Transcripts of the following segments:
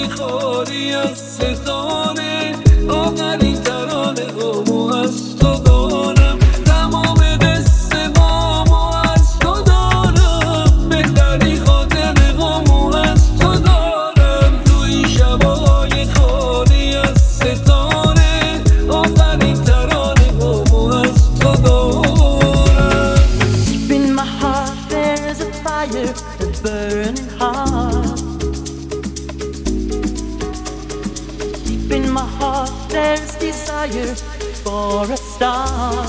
شبای خالی از ستاره آخرین ترانه هامو از تو دارم تمام قصه هامو از تو دارم بهتری خاطره هامو از تو دارم تو این شبای خالی از ستاره آخرین ترانه هامو از تو دارم. Deep in my heart there's a fire, a burning heart. Deep in my heart there's desire for a star.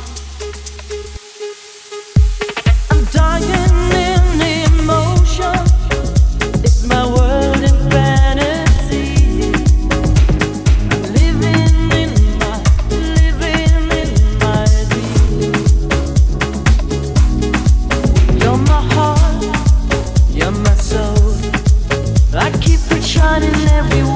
I'm dying in emotion, it's my world in fantasy. I'm living in my dream. You're my heart, you're my soul. I keep it shining everywhere.